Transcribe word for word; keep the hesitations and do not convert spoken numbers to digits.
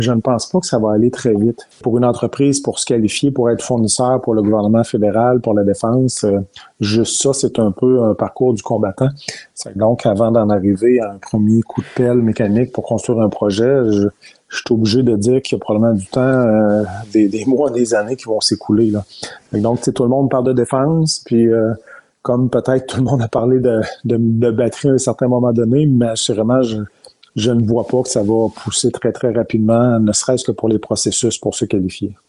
Je ne pense pas que ça va aller très vite. Pour une entreprise, pour se qualifier, pour être fournisseur pour le gouvernement fédéral, pour la défense, euh, juste ça, c'est un peu un parcours du combattant. Donc, avant d'en arriver à un premier coup de pelle mécanique pour construire un projet, je, je suis obligé de dire qu'il y a probablement du temps, euh, des, des mois, des années qui vont s'écouler, là. Donc, tu sais, tout le monde parle de défense, puis euh, comme peut-être tout le monde a parlé de, de, de batterie à un certain moment donné, mais assurément, je je ne vois pas que ça va pousser très, très rapidement, ne serait-ce que pour les processus pour se qualifier.